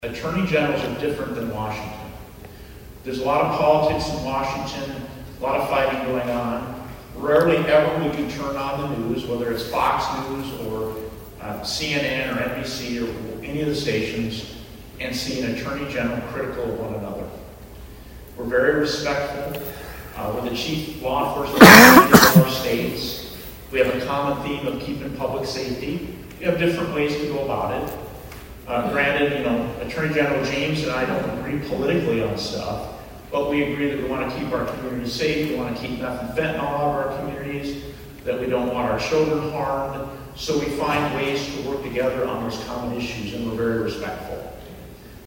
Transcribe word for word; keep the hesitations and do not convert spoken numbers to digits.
Attorney generals are different than Washington. There's a lot of politics in Washington, a lot of fighting going on. Rarely ever would you turn on the news, whether it's Fox News or uh, C N N or N B C or any of the stations, and see an attorney general critical of one another. We're very respectful. Uh, we're the chief law enforcement agency of our states. We have a common theme of keeping public safety. We have different ways to go about it. Uh, granted, you know, Attorney General James and I don't agree politically on stuff, but we agree that we want to keep our communities safe, we want to keep meth and fentanyl out of our communities, that we don't want our children harmed, so we find ways to work together on those common issues, and we're very respectful.